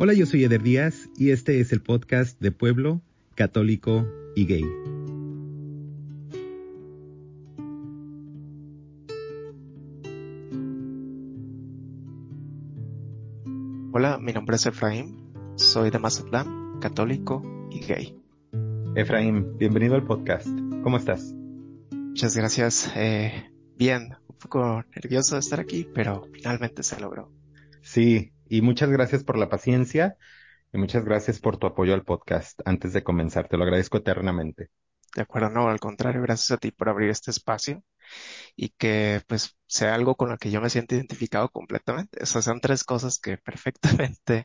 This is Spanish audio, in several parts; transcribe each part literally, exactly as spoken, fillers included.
Hola, yo soy Eder Díaz y este es el podcast de Pueblo, Católico y Gay. Hola, mi nombre es Efraín, soy de Mazatlán, católico y gay. Efraín, bienvenido al podcast. ¿Cómo estás? Muchas gracias. Eh, bien, un poco nervioso de estar aquí, pero finalmente se logró. Sí, y muchas gracias por la paciencia y muchas gracias por tu apoyo al podcast. Antes de comenzar, te lo agradezco eternamente. De acuerdo, no, al contrario, gracias a ti por abrir este espacio y que pues sea algo con lo que yo me siento identificado completamente. O sea, son tres cosas que perfectamente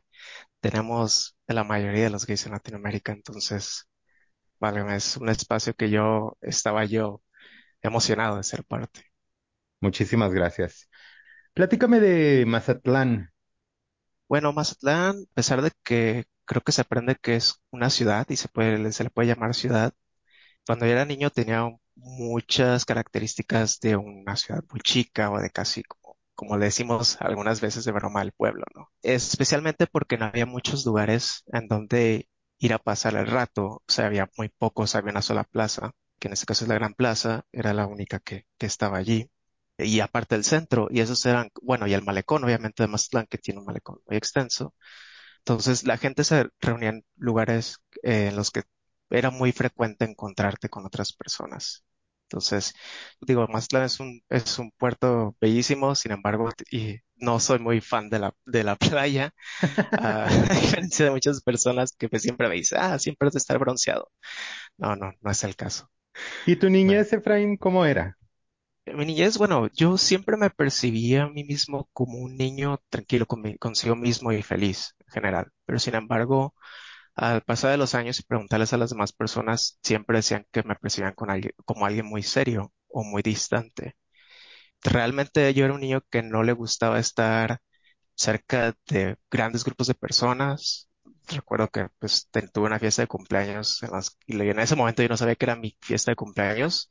tenemos en la mayoría de los gays en Latinoamérica. Entonces, vale, es un espacio que yo estaba yo emocionado de ser parte. Muchísimas gracias. Platícame de Mazatlán. Bueno, Mazatlán, a pesar de que creo que se aprende que es una ciudad y se puede, se le puede llamar ciudad, cuando yo era niño tenía muchas características de una ciudad muy chica o de casi como, como le decimos algunas veces de broma al pueblo, ¿no? Especialmente porque no había muchos lugares en donde ir a pasar el rato, o sea, había muy pocos, había una sola plaza, que en este caso es la Gran Plaza, era la única que, que estaba allí. Y aparte del centro, y esos eran, bueno, y el malecón, obviamente, de Mazatlán, que tiene un malecón muy extenso. Entonces, la gente se reunía en lugares eh, en los que era muy frecuente encontrarte con otras personas. Entonces, digo, Mazatlán es un, es un puerto bellísimo, sin embargo, t- y no soy muy fan de la, de la playa, ah, a diferencia de muchas personas que pues, siempre me dicen, ah, siempre has de estar bronceado. No, no, no es el caso. ¿Y tu Bueno, niñez, Efraín, cómo era? en mi niñez, bueno, yo siempre me percibía a mí mismo como un niño tranquilo conmi- consigo mismo y feliz en general. Pero sin embargo, al pasar de los años y preguntarles a las demás personas, siempre decían que me percibían con alguien, como alguien muy serio o muy distante. Realmente yo era un niño que no le gustaba estar cerca de grandes grupos de personas. Recuerdo que pues te- tuve una fiesta de cumpleaños en las- y en ese momento yo no sabía que era mi fiesta de cumpleaños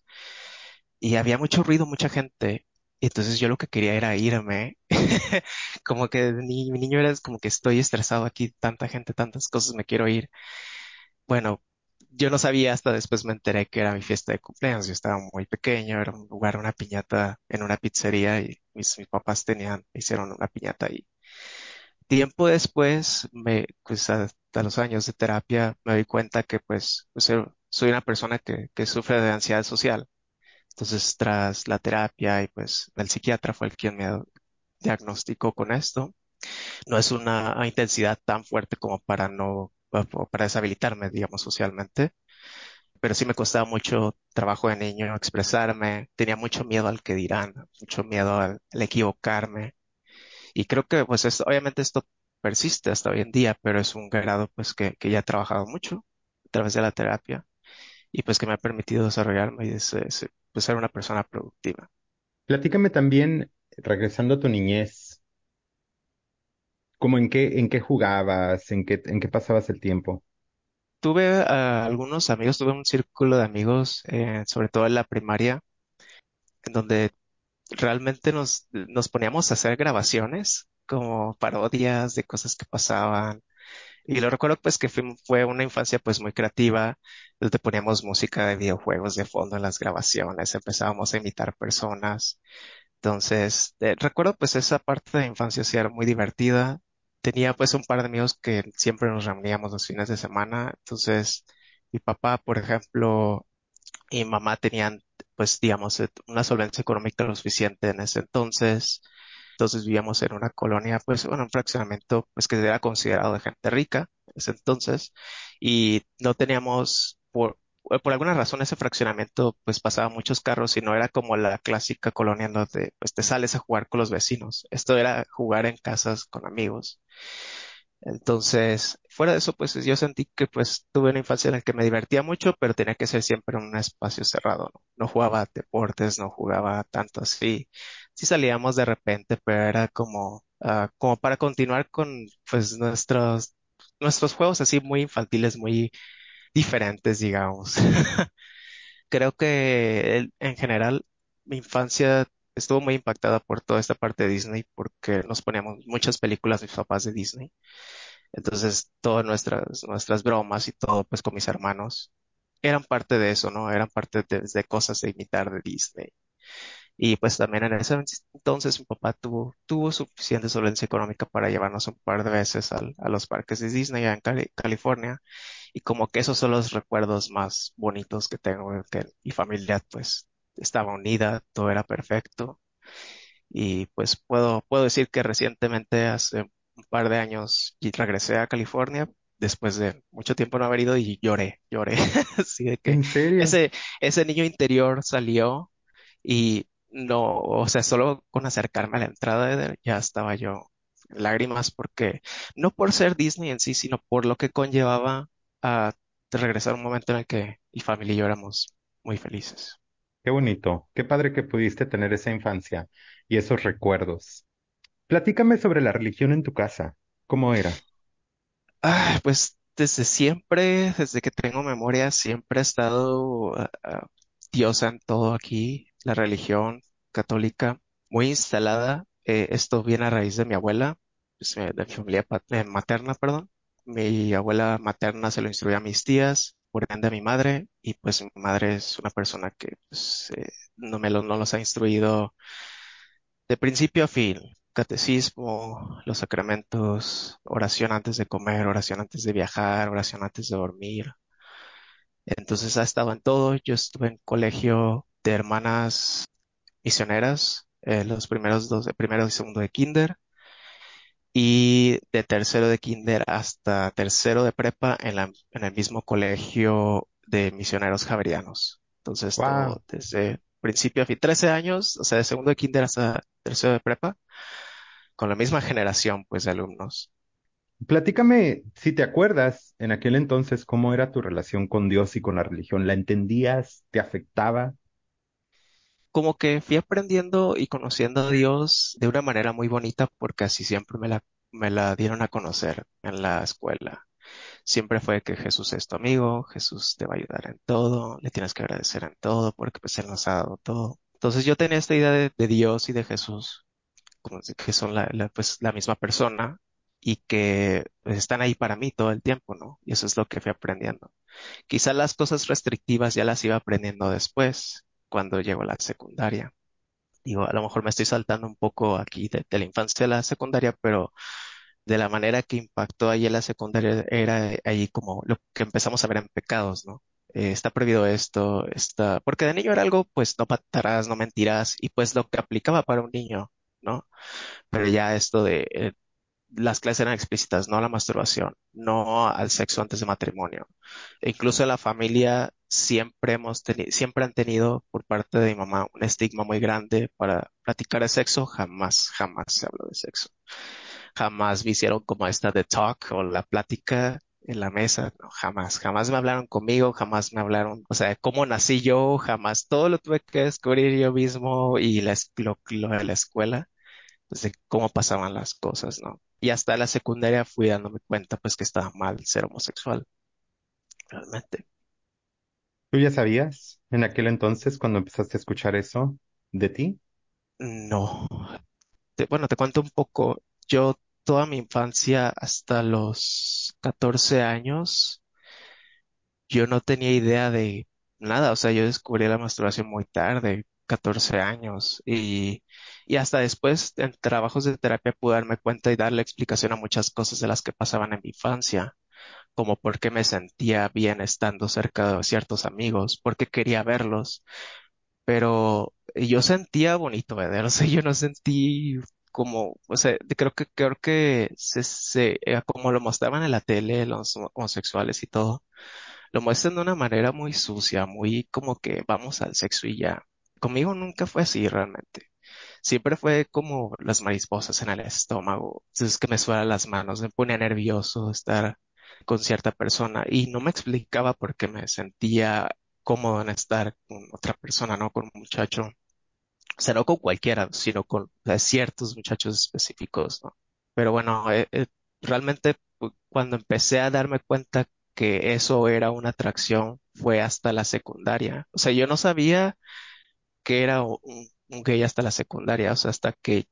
y había mucho ruido, mucha gente. Y entonces yo lo que quería era irme. Como que ni, mi niño era como que estoy estresado aquí, tanta gente, tantas cosas, me quiero ir. Bueno, yo no sabía hasta después me enteré que era mi fiesta de cumpleaños. Yo estaba muy pequeño, era un lugar, una piñata en una pizzería y mis, mis papás tenían, hicieron una piñata ahí. Tiempo después, me, pues a, a los años de terapia, me doy cuenta que pues, pues, eh, soy una persona que, que sufre de ansiedad social. Entonces, tras la terapia y pues el psiquiatra fue el quien me diagnosticó con esto. No es una intensidad tan fuerte como para no, o para deshabilitarme, digamos, socialmente, pero sí me costaba mucho trabajo de niño expresarme, tenía mucho miedo al que dirán, mucho miedo al, al equivocarme. Y creo que pues esto, obviamente esto persiste hasta hoy en día, pero es un grado pues que, que ya he trabajado mucho a través de la terapia y pues que me ha permitido desarrollarme y ser, ser- pues, ser una persona productiva. Platícame también, regresando a tu niñez, ¿cómo en qué, en qué jugabas, en qué, en qué pasabas el tiempo? Tuve ah, algunos amigos, tuve un círculo de amigos, eh, sobre todo en la primaria, en donde realmente nos, nos poníamos a hacer grabaciones como parodias de cosas que pasaban. Y lo recuerdo pues que fue, fue una infancia pues muy creativa, donde poníamos música de videojuegos de fondo en las grabaciones, empezábamos a imitar personas. Entonces, eh, recuerdo pues esa parte de infancia sí era muy divertida. Tenía pues un par de amigos que siempre nos reuníamos los fines de semana. Entonces, mi papá, por ejemplo, y mi mamá tenían pues digamos eh, una solvencia económica lo suficiente en ese entonces. Entonces vivíamos en una colonia, pues, bueno, un fraccionamiento, pues, que era considerado de gente rica en ese entonces, y no teníamos, por, por alguna razón, ese fraccionamiento, pues, pasaba muchos carros y no era como la clásica colonia en donde, pues, te sales a jugar con los vecinos. Esto era jugar en casas con amigos. Entonces, fuera de eso, pues yo sentí que pues tuve una infancia en la que me divertía mucho, pero tenía que ser siempre en un espacio cerrado, ¿no? No jugaba deportes, no jugaba tanto así. Sí salíamos de repente, pero era como, ah, como para continuar con pues nuestros, nuestros juegos así muy infantiles, muy diferentes, digamos. Creo que el- en general mi infancia estuvo muy impactada por toda esta parte de Disney porque nos poníamos muchas películas mis papás de Disney. Entonces, todas nuestras, nuestras bromas y todo, pues con mis hermanos, eran parte de eso, ¿no? Eran parte de, de cosas de imitar de Disney. Y pues también en ese entonces mi papá tuvo, tuvo suficiente solvencia económica para llevarnos un par de veces al- a los parques de Disney allá en Cali- California. Y como que esos son los recuerdos más bonitos que tengo, que mi familia pues estaba unida, todo era perfecto. Y pues puedo, puedo decir que recientemente, hace un par de años, y regresé a California después de mucho tiempo no haber ido y lloré, lloré. Así de que ¿En serio? ese, ese niño interior salió y no, o sea, solo con acercarme a la entrada de, ya estaba yo en lágrimas porque no por ser Disney en sí, sino por lo que conllevaba a regresar a un momento en el que mi familia y yo éramos muy felices. Qué bonito, qué padre que pudiste tener esa infancia y esos recuerdos. Platícame sobre la religión en tu casa. ¿Cómo era? Ah, pues desde siempre, desde que tengo memoria, siempre ha estado ah, ah, diosa en todo aquí, la religión católica, muy instalada. Eh, esto viene a raíz de mi abuela, pues, eh, de mi familia pat- eh, materna, perdón. Mi abuela materna se lo instruyó a mis tías, por ende a mi madre, y pues mi madre es una persona que pues, eh, no me lo, no los ha instruido de principio a fin, catecismo, los sacramentos, oración antes de comer, oración antes de viajar, oración antes de dormir. Entonces ha estado en todo. Yo estuve en colegio de hermanas misioneras, eh, los primeros dos, de primero y segundo de kinder, y de tercero de kinder hasta tercero de prepa en la, en el mismo colegio de misioneros javerianos. Entonces Wow. todo desde principio a fin, trece años, o sea, de segundo de kinder hasta tercero de prepa con la misma generación, pues, de alumnos. Platícame, si te acuerdas, en aquel entonces, cómo era tu relación con Dios y con la religión. ¿La entendías? ¿Te afectaba? Como que fui aprendiendo y conociendo a Dios de una manera muy bonita porque así siempre me la, me la dieron a conocer en la escuela. Siempre fue que Jesús es tu amigo, Jesús te va a ayudar en todo, le tienes que agradecer en todo porque pues Él nos ha dado todo. Entonces yo tenía esta idea de, de Dios y de Jesús, como si- que son la, la, pues, la misma persona y que pues, están ahí para mí todo el tiempo, ¿no? Y eso es lo que fui aprendiendo. Quizá las cosas restrictivas ya las iba aprendiendo después, cuando llegó a la secundaria. Digo, a lo mejor me estoy saltando un poco aquí de, de la infancia a la secundaria, pero de la manera que impactó ahí en la secundaria era ahí como lo que empezamos a ver en pecados, ¿no? Eh, está prohibido esto, está, porque de niño era algo, pues no matarás, no mentirás, y pues lo que aplicaba para un niño, ¿no? Pero ya esto de eh, las clases eran explícitas, no a la masturbación, no al sexo antes de matrimonio. E incluso en la familia siempre hemos tenido, siempre han tenido por parte de mi mamá un estigma muy grande para platicar de sexo. Jamás, jamás se habló de sexo. Jamás me hicieron como esta de talk o la plática en la mesa. No, jamás, jamás me hablaron conmigo, jamás me hablaron, o sea, cómo nací yo, jamás. Todo lo tuve que descubrir yo mismo y la, es- lo, lo de la escuela pues, de cómo pasaban las cosas, ¿no? Y hasta la secundaria fui dándome cuenta, pues, que estaba mal ser homosexual, realmente. ¿Tú ya sabías en aquel entonces cuando empezaste a escuchar eso de ti? No. Te- bueno, te cuento un poco. Yo toda mi infancia hasta los catorce años, yo no tenía idea de nada. O sea, yo descubrí la masturbación muy tarde, catorce años, y, y hasta después en trabajos de terapia pude darme cuenta y darle explicación a muchas cosas de las que pasaban en mi infancia, como por qué me sentía bien estando cerca de ciertos amigos, por qué quería verlos, pero yo sentía bonito ver, o sea, yo no sentí como, o sea, de- creo que, creo que se, se, eh, como lo mostraban en la tele, los homosexuales y todo, lo muestran de una manera muy sucia, muy como que vamos al sexo y ya. Conmigo nunca fue así realmente. Siempre fue como las mariposas en el estómago. Entonces que me suenan las manos, me ponía nervioso estar con cierta persona y no me explicaba por qué me sentía cómodo en estar con otra persona, no con un muchacho. O sea, no con cualquiera, sino con o sea, ciertos muchachos específicos, ¿no? Pero bueno, eh, eh, realmente pu- cuando empecé a darme cuenta que eso era una atracción fue hasta la secundaria. O sea, yo no sabía que era un, un gay hasta la secundaria, o sea, hasta que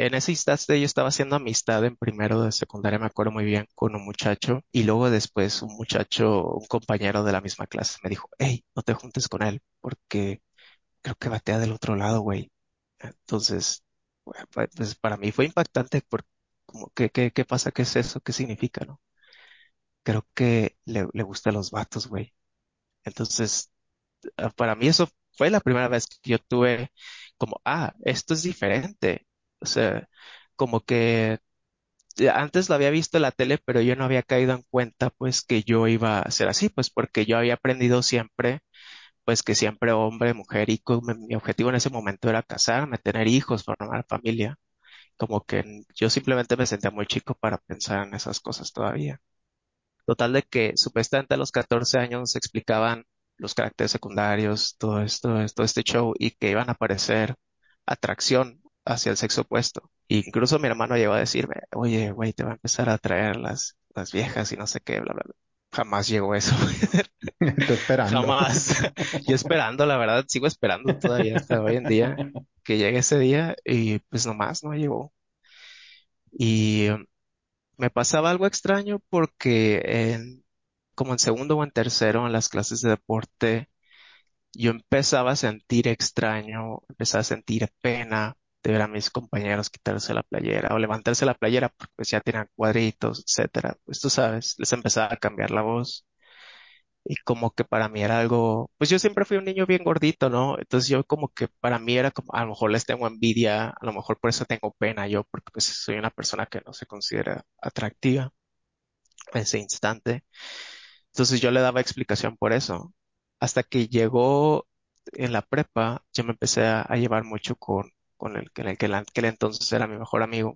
en ese instante yo estaba haciendo amistad en primero de secundaria, me acuerdo muy bien, con un muchacho y luego después un muchacho, un compañero de la misma clase me dijo, hey, no te juntes con él porque creo que batea del otro lado, güey. Entonces, bueno, pues pues, para mí fue impactante por como que, ¿qué, qué pasa? ¿Qué es eso? ¿Qué significa, no? Creo que le, le gustan los vatos, güey. Entonces, ah, para mí eso fue la primera vez que yo tuve como, ah, esto es diferente. O sea, como que eh, antes lo había visto en la tele, pero yo no había caído en cuenta, pues, que yo iba a ser así, pues, porque yo había aprendido siempre, pues, que siempre hombre, mujer, y co- mi mi objetivo en ese momento era casarme, tener hijos, formar familia. Como que n- yo simplemente me sentía muy chico para pensar en esas cosas todavía. Total de que supuestamente a los catorce años nos explicaban los caracteres secundarios, todo esto, todo este show, y que iban a aparecer atracción hacia el sexo opuesto. Incluso mi hermano llegó a decirme, oye, güey, te va a empezar a atraer las, las viejas y no sé qué, bla, bla, bla. Jamás llegó eso. Está esperando. Jamás. Yo esperando, la verdad, sigo esperando todavía hasta hoy en día que llegue ese día y pues nomás no llegó. Y um, me pasaba algo extraño porque en, como en segundo o en tercero en las clases de deporte, yo empezaba a sentir extraño, empezaba a sentir pena de ver a mis compañeros quitarse la playera o levantarse la playera porque pues ya tenían cuadritos, etcétera. Pues tú sabes, les empezaba a cambiar la voz. Y como que para mí era algo, pues yo siempre fui un niño bien gordito, ¿no? Entonces yo como que para mí era como, a lo mejor les tengo envidia, a lo mejor por eso tengo pena yo, porque pues soy una persona que no se considera atractiva en ese instante. Entonces yo le daba explicación por eso. Hasta que llegó en la prepa, yo me empecé a, a llevar mucho con, con el que en el que en aquel entonces era mi mejor amigo.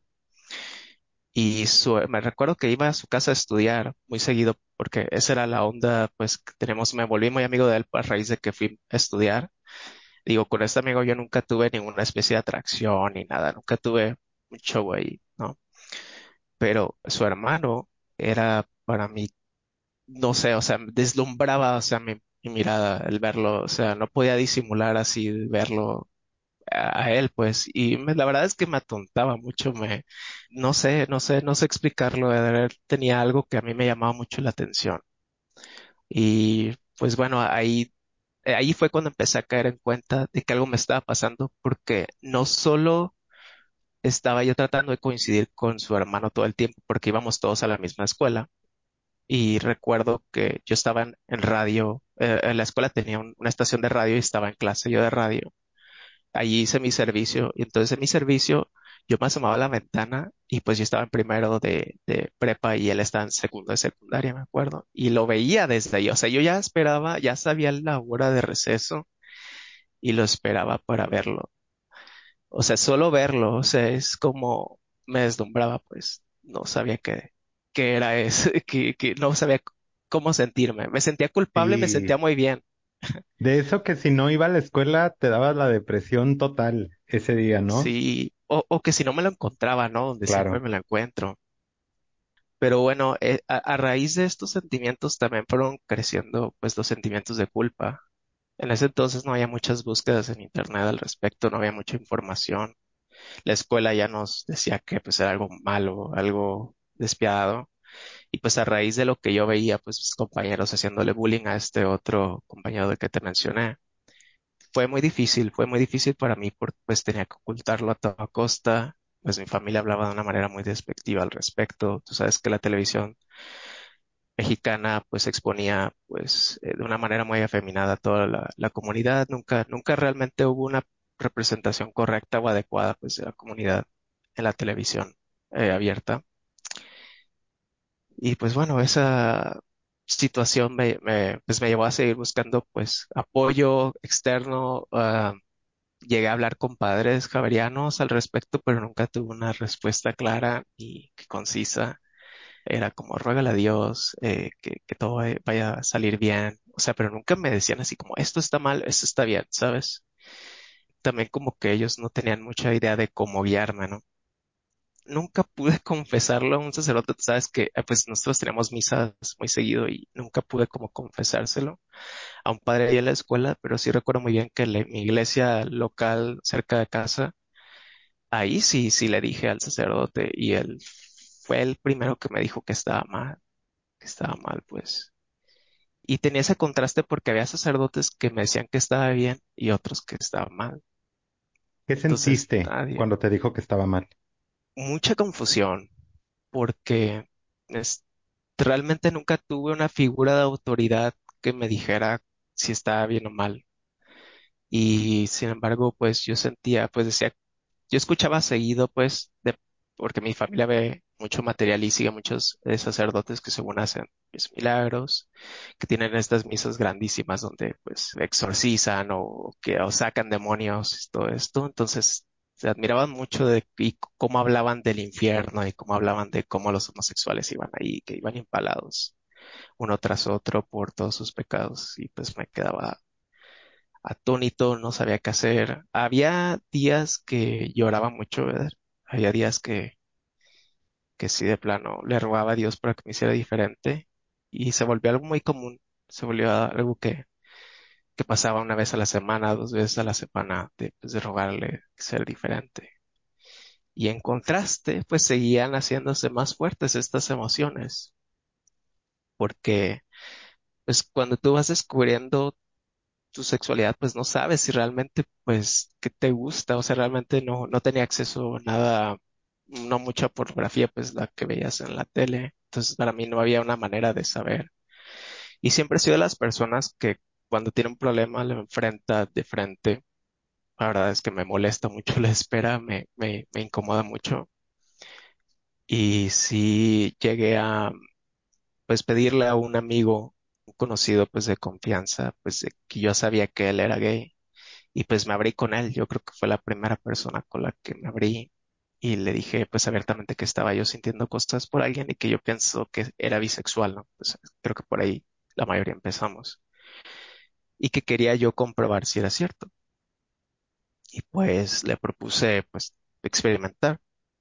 Y su- me recuerdo que iba a su casa a estudiar muy seguido, porque esa era la onda, pues que tenemos, me volví muy amigo de él a raíz de que fui a estudiar. Digo, con este amigo yo nunca tuve ninguna especie de atracción ni nada, nunca tuve un show ahí, ¿no? Pero su hermano era para mí, no sé, o sea, deslumbraba, o sea, mi, mi mirada, el verlo, o sea, no podía disimular así verlo a, a él, pues, y me- la verdad es que me atontaba mucho, me, no sé, no sé, no sé explicarlo, él tenía algo que a mí me llamaba mucho la atención. Y pues bueno, ahí, ahí fue cuando empecé a caer en cuenta de que algo me estaba pasando, porque no solo estaba yo tratando de coincidir con su hermano todo el tiempo, porque íbamos todos a la misma escuela. Y recuerdo que yo estaba en, en radio, eh, en la escuela tenía un- una estación de radio y estaba en clase yo de radio. Allí hice mi servicio y entonces en mi servicio yo me asomaba a la ventana y pues yo estaba en primero de, de prepa y él estaba en segundo de secundaria, me acuerdo. Y lo veía desde ahí, o sea, yo ya esperaba, ya sabía la hora de receso y lo esperaba para verlo. O sea, solo verlo, o sea, es como me deslumbraba, pues no sabía qué, qué era eso, que, que no sabía c- cómo sentirme. Me sentía culpable, me sentía Sí, muy bien. de eso que si no iba a la escuela te daba la depresión total ese día, ¿no? Sí, o, o que si no me lo encontraba, ¿no? Donde siempre Claro. me lo encuentro. Pero bueno, eh, a, a raíz de estos sentimientos también fueron creciendo pues los sentimientos de culpa. En ese entonces no había muchas búsquedas en internet al respecto, no había mucha información. La escuela ya nos decía que pues era algo malo, algo despiadado. Y pues a raíz de lo que yo veía, pues mis compañeros haciéndole bullying a este otro compañero de que te mencioné, fue muy difícil, fue muy difícil para mí porque pues tenía que ocultarlo a toda costa. Pues mi familia hablaba de una manera muy despectiva al respecto. Tú sabes que la televisión mexicana pues exponía pues eh, de una manera muy afeminada a toda la, la comunidad. Nunca, nunca realmente hubo una representación correcta o adecuada pues de la comunidad en la televisión eh, abierta. Y pues bueno, esa situación me, me, pues me llevó a seguir buscando pues apoyo externo. Ah, llegué a hablar con padres javerianos al respecto, pero nunca tuve una respuesta clara y concisa. Era como, ruégale a Dios, eh, que, que todo vaya vaya a salir bien. O sea, pero nunca me decían así como, esto está mal, esto está bien, ¿sabes? También como que ellos no tenían mucha idea de cómo guiarme, ¿no? Nunca pude confesarlo a un sacerdote, tú sabes que eh, pues nosotros teníamos misas muy seguido y nunca pude como confesárselo a un padre ahí en la escuela, pero sí recuerdo muy bien que la- mi iglesia local cerca de casa ahí sí, sí le dije al sacerdote y él fue el primero que me dijo que estaba mal, que estaba mal, pues. Y tenía ese contraste porque había sacerdotes que me decían que estaba bien y otros que estaba mal. ¿Qué Entonces, sentiste nadie, cuando te dijo que estaba mal? mucha confusión porque es- realmente nunca tuve una figura de autoridad que me dijera si estaba bien o mal. Y sin embargo, pues yo sentía, pues decía, yo escuchaba seguido, pues, de, porque mi familia ve mucho material y sigue muchos eh, sacerdotes que según hacen pues, milagros, que tienen estas misas grandísimas donde pues exorcizan o que o sacan demonios y todo esto. Entonces, se admiraban mucho de y cómo hablaban del infierno y cómo hablaban de cómo los homosexuales iban ahí, que iban impalados uno tras otro por todos sus pecados. Y pues me quedaba atónito, no sabía qué hacer. Había días que lloraba mucho, ¿verdad? Había días que, que sí de plano le rogaba a Dios para que me hiciera diferente y se volvió algo muy común, se volvió algo que, que pasaba una vez a la semana, dos veces a la semana, de, pues, de rogarle ser diferente. Y en contraste, pues seguían haciéndose más fuertes estas emociones, porque pues cuando tú vas descubriendo tu sexualidad, pues no sabes si realmente, pues, qué te gusta, o sea, realmente no, no tenía acceso a nada, no mucha pornografía, pues, la que veías en la tele, entonces para mí no había una manera de saber. Y siempre he sido de las personas que cuando tiene un problema lo enfrenta de frente. La verdad es que me molesta mucho la espera, me, me, me incomoda mucho. Y sí llegué a, pues, pedirle a un amigo, un conocido, pues, de confianza, pues, de que yo sabía que él era gay. Y pues me abrí con él. Yo creo que fue la primera persona con la que me abrí y le dije pues abiertamente que estaba yo sintiendo cosas por alguien y que yo pienso que era bisexual, ¿no? Pues creo que por ahí la mayoría empezamos. Y que quería yo comprobar si era cierto. Y pues le propuse pues experimentar.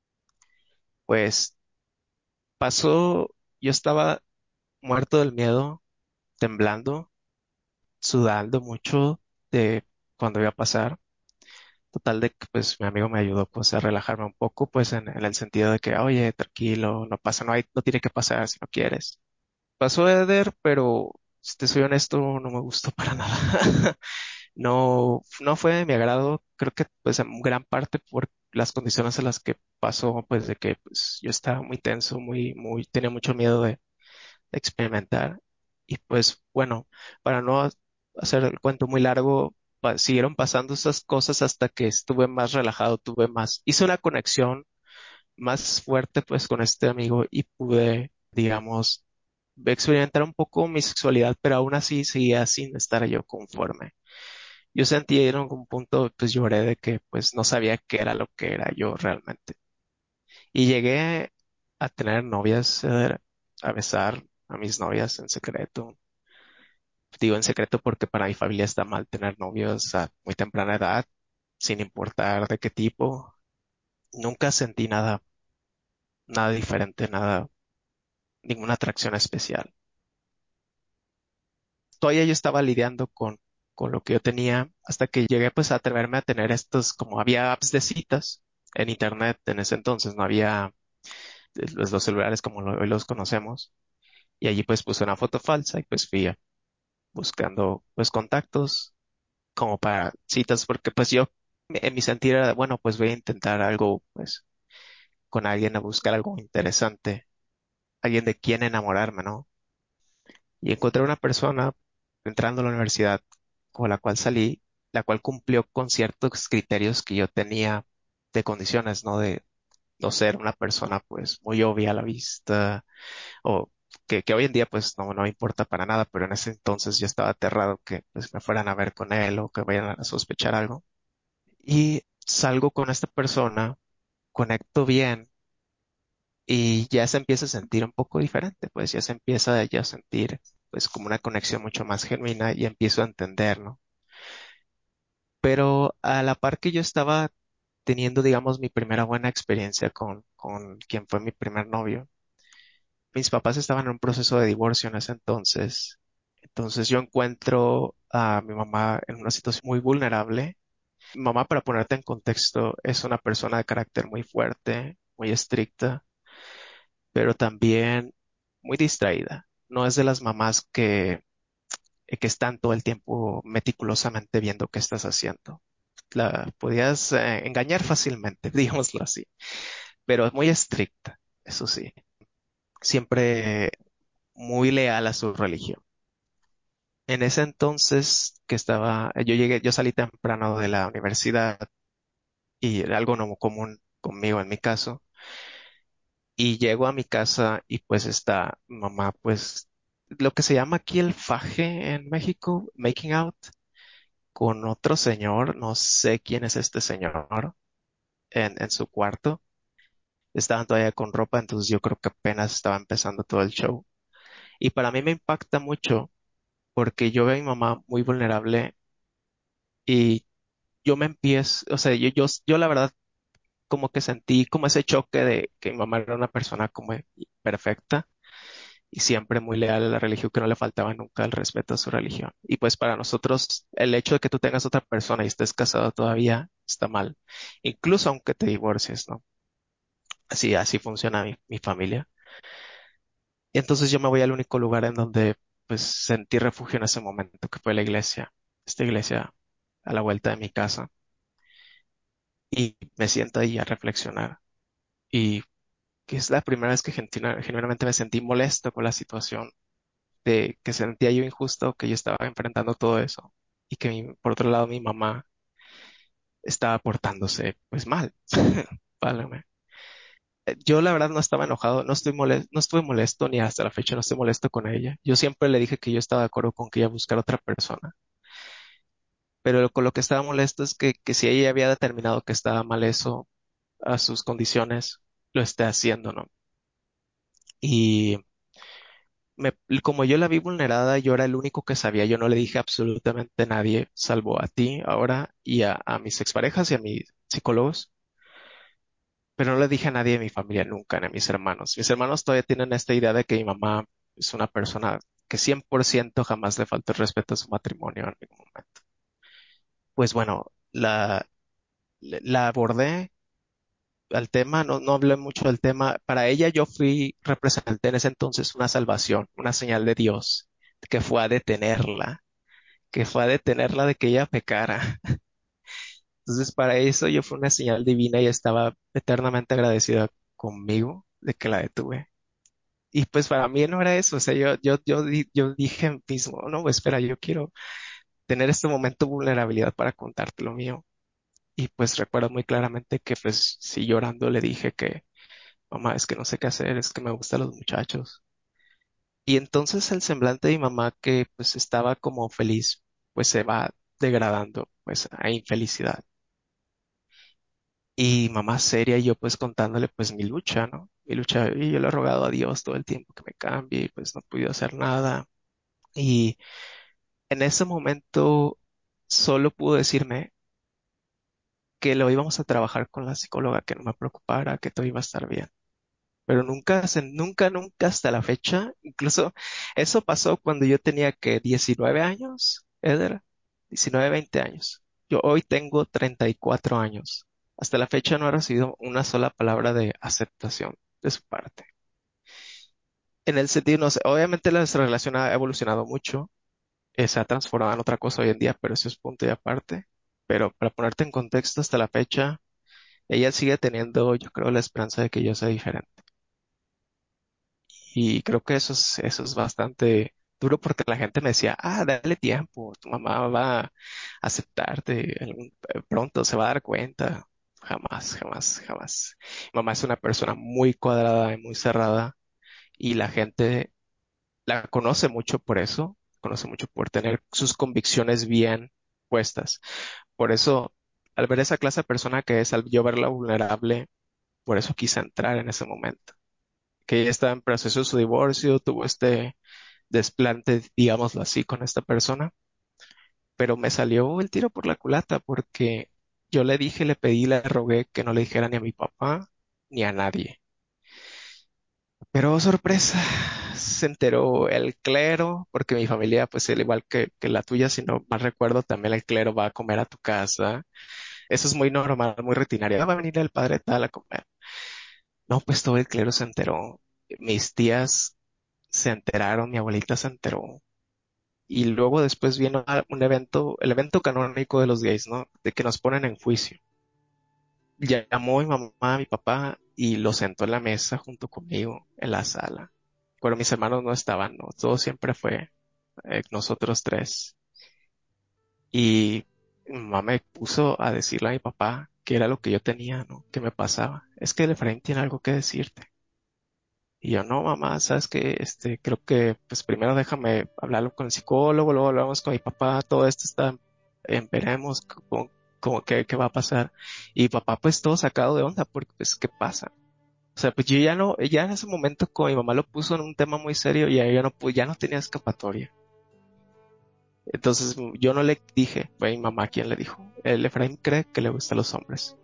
Pues pasó, yo estaba muerto del miedo, temblando, sudando mucho de cuando iba a pasar. Total de que pues mi amigo me ayudó pues a relajarme un poco pues en, en el sentido de que oye, tranquilo, no pasa, no hay, no tiene que pasar si no quieres. Pasó Eder, pero si te soy honesto, no me gustó para nada. No, no fue de mi agrado, creo que pues en gran parte por las condiciones en las que pasó, pues de que pues yo estaba muy tenso, muy, muy, tenía mucho miedo de, de experimentar. Y pues bueno, para no hacer el cuento muy largo, pa- siguieron pasando esas cosas hasta que estuve más relajado, tuve más, hice una conexión más fuerte pues con este amigo y pude, digamos, experimentar un poco mi sexualidad, pero aún así seguía sin estar yo conforme. Yo sentí en algún punto, pues lloré de que pues no sabía qué era lo que era yo realmente. Y llegué a tener novias, eh, a besar a mis novias en secreto. Digo en secreto porque para mi familia está mal tener novios a muy temprana edad, sin importar de qué tipo. Nunca sentí nada, nada diferente, nada, ninguna atracción especial. Todavía yo estaba lidiando con, con lo que yo tenía hasta que llegué pues a atreverme a tener estos, como había apps de citas en internet en ese entonces, no había eh, los, los celulares como lo- hoy los conocemos. Y allí pues puse una foto falsa y pues fui a- buscando pues contactos como para citas, porque pues yo en mi sentir era, bueno, pues voy a intentar algo pues con alguien, a buscar algo interesante, alguien de quien enamorarme, ¿no? Y encontré una persona entrando a la universidad con la cual salí, la cual cumplió con ciertos criterios que yo tenía de condiciones, ¿no? De no ser una persona pues muy obvia a la vista o que, que hoy en día pues no, no me importa para nada, pero en ese entonces yo estaba aterrado que pues me fueran a ver con él o que vayan a sospechar algo. Y salgo con esta persona, conecto bien y ya se empieza a sentir un poco diferente, pues ya se empieza ya a sentir pues como una conexión mucho más genuina y empiezo a entender, ¿no? Pero a la par que yo estaba teniendo, digamos, mi primera buena experiencia con, con quien fue mi primer novio, mis papás estaban en un proceso de divorcio en ese entonces. Entonces yo encuentro a mi mamá en una situación muy vulnerable Mamá, para ponerte en contexto, es una persona de carácter muy fuerte, muy estricta, pero también muy distraída. No es de las mamás que, eh, que están todo el tiempo meticulosamente viendo qué estás haciendo. La podías eh, engañar fácilmente, digámoslo así, pero es muy estricta, eso sí. Siempre muy leal a su religión. En ese entonces que estaba, yo llegué, yo salí temprano de la universidad y era algo no común conmigo en mi caso. Y llego a mi casa y pues está mamá, pues lo que se llama aquí el faje en México, making out, con otro señor, no sé quién es este señor, en, en su cuarto. Estaban todavía con ropa, entonces yo creo que apenas estaba empezando todo el show. Y para mí me impacta mucho porque yo veo a mi mamá muy vulnerable y yo me empiezo, o sea, yo, yo, yo la verdad como que sentí como ese choque de que mi mamá era una persona como perfecta y siempre muy leal a la religión, que no le faltaba nunca el respeto a su religión. Y pues para nosotros el hecho de que tú tengas otra persona y estés casado todavía está mal, incluso aunque te divorcies, ¿no? Así, así funciona mi, mi familia. Y entonces yo me voy al único lugar en donde pues sentí refugio en ese momento, que fue la iglesia, esta iglesia a la vuelta de mi casa, y me siento ahí a reflexionar. Y que es la primera vez que gentina- genuinamente me sentí molesto con la situación, de que sentía yo injusto, que yo estaba enfrentando todo eso y que mi- por otro lado mi mamá estaba portándose pues mal. Válgame. Eh, Yo la verdad no estaba enojado, no estoy molesto, no estuve molesto ni hasta la fecha no estoy molesto con ella. Yo siempre le dije que yo estaba de acuerdo con que ella buscara otra persona, pero lo- con lo que estaba molesto es que, que si ella había determinado que estaba mal eso a sus condiciones, lo esté haciendo, ¿no? Y me- como yo la vi vulnerada, yo era el único que sabía, yo no le dije absolutamente a nadie, salvo a ti ahora y a, a mis exparejas y a mis psicólogos, pero no le dije a nadie de mi familia nunca, ni a mis hermanos. Mis hermanos todavía tienen esta idea de que mi mamá es una persona que cien por ciento jamás le falta el respeto a su matrimonio en ningún momento. Pues bueno, la, la abordé al tema, no, no hablé mucho del tema. Para ella yo fui, representé en ese entonces una salvación, una señal de Dios que fue a detenerla, que fue a detenerla de que ella pecara. Entonces, para eso yo fui una señal divina y estaba eternamente agradecida conmigo de que la detuve. Y pues para mí no era eso, o sea, yo, yo, yo, di- yo dije mismo, no, pues, espera, yo quiero tener este momento de vulnerabilidad para contarte lo mío. Y pues recuerdo muy claramente que pues sí llorando le dije que, mamá, es que no sé qué hacer, es que me gustan los muchachos. Y entonces el semblante de mi mamá que pues estaba como feliz, pues se va degradando pues a infelicidad. Y mamá seria y yo pues contándole pues mi lucha, ¿no? Mi lucha y yo le he rogado a Dios todo el tiempo que me cambie y pues no he podido hacer nada. Y en ese momento solo pudo decirme que lo íbamos a trabajar con la psicóloga, que no me preocupara, que todo iba a estar bien. Pero nunca, se- nunca, nunca hasta la fecha, incluso eso pasó cuando yo tenía que diecinueve años, Eder, diecinueve veinte años. Yo hoy tengo treinta y cuatro años. Hasta la fecha no he recibido una sola palabra de aceptación de su parte. En el sentido, no sé, obviamente la relación ha evolucionado mucho, eh, se ha transformado en otra cosa hoy en día, pero eso es punto y aparte. Pero para ponerte en contexto, hasta la fecha, ella sigue teniendo, yo creo, la esperanza de que yo sea diferente. Y creo que eso es, eso es bastante duro porque la gente me decía, ah, dale tiempo, tu mamá va a aceptarte, algún- eh, pronto se va a dar cuenta. Jamás, jamás, jamás. Mi mamá es una persona muy cuadrada y muy cerrada y la gente la conoce mucho por eso, conoce mucho por tener sus convicciones bien puestas. Por eso, al ver esa clase de persona que es, al yo verla vulnerable, por eso quise entrar en ese momento. Que ella estaba en proceso de su divorcio, tuvo este desplante, digámoslo así, con esta persona, pero me salió el tiro por la culata porque yo le dije, le pedí, le rogué que no le dijera ni a mi papá ni a nadie. Pero sorpresa, se enteró el clero, porque mi familia, pues al igual que, que la tuya, si no mal recuerdo, también el clero va a comer a tu casa. Eso es muy normal, muy rutinario. "Ah, va a venir el padre tal a comer". No, pues todo el clero se enteró. Mis tías se enteraron, mi abuelita se enteró. Y luego después vino a- un evento, el evento canónico de los gays, ¿no? De que nos ponen en juicio. Llamó mi mamá, mi papá y lo sentó en la mesa junto conmigo en la sala. Pero mis hermanos no estaban, ¿no? Todo siempre fue eh, nosotros tres. Y mi mamá me puso a decirle a mi papá qué era lo que yo tenía, ¿no? ¿Qué me pasaba? Es que el Efraín tiene algo que decirte. Y yo, no, mamá, sabes que este, creo que pues primero déjame hablarlo con el psicólogo, luego hablamos con mi papá, todo esto está, en veremos cómo, cómo qué, qué va a pasar. Y papá pues todo sacado de onda, porque pues, ¿qué pasa? O sea, pues yo ya no, ya en ese momento con mi mamá lo puso en un tema muy serio y ahí yo no, pu- ya no tenía escapatoria. Entonces yo no le dije, fue mi mamá quien le dijo, el Efraín cree que le gustan los hombres.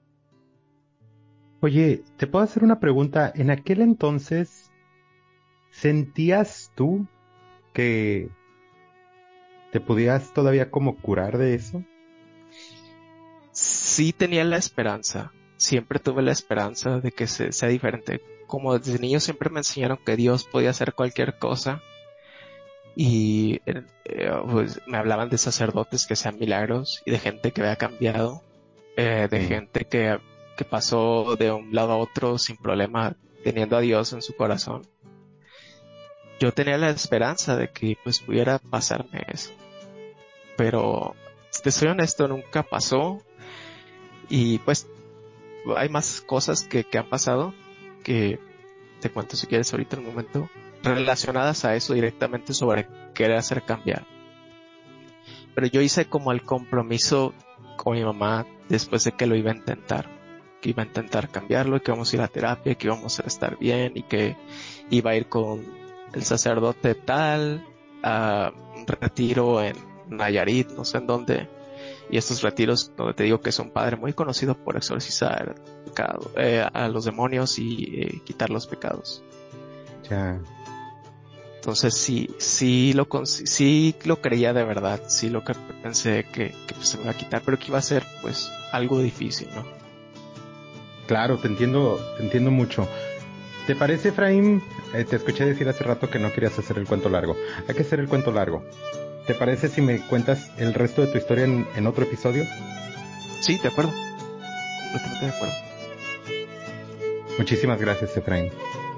Oye, ¿te puedo hacer una pregunta? ¿En aquel entonces sentías tú que te podías todavía como curar de eso? Sí tenía la esperanza, siempre tuve la esperanza de que se, sea diferente. Como desde niño siempre me enseñaron que Dios podía hacer cualquier cosa y eh, eh, pues, me hablaban de sacerdotes que hacían milagros y de gente que había cambiado, eh, de Sí. gente que, que pasó de un lado a otro sin problema teniendo a Dios en su corazón. Yo tenía la esperanza de que pues pudiera pasarme eso, pero si te soy honesto, nunca pasó y pues hay más cosas que, que han pasado que te cuento si quieres ahorita en un momento relacionadas a eso directamente sobre querer hacer cambiar. Pero yo hice como el compromiso con mi mamá después de que lo iba a intentar, que iba a intentar cambiarlo y que vamos a ir a terapia, que íbamos a estar bien y que iba a ir con el sacerdote tal a un retiro en Nayarit, no sé en dónde, y estos retiros donde te digo que es un padre muy conocido por exorcizar pecado, eh, a los demonios y eh, quitar los pecados. Ya. Entonces sí, sí lo, cons- sí lo creía de verdad, sí lo que pensé que, que pues, se me iba a quitar, pero que iba a ser pues algo difícil, ¿no? Claro, te entiendo, te entiendo mucho. ¿Te parece, Efraín? Eh, te escuché decir hace rato que no querías hacer el cuento largo. Hay que hacer el cuento largo. ¿Te parece si me cuentas el resto de tu historia en, en otro episodio? Sí, de acuerdo, completamente de acuerdo. Muchísimas gracias, Efraín.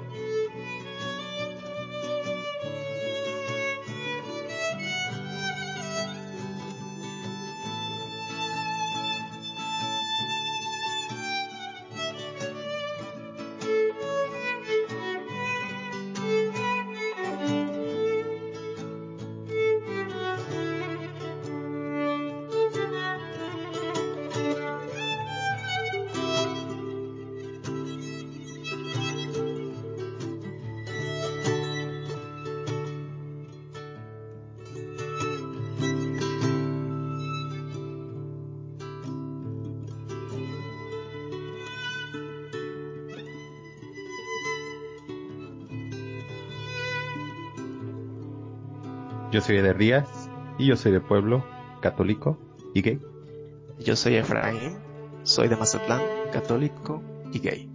Yo soy Eder Díaz y yo soy de pueblo católico y gay. Yo soy Efraín, soy de Mazatlán, católico y gay.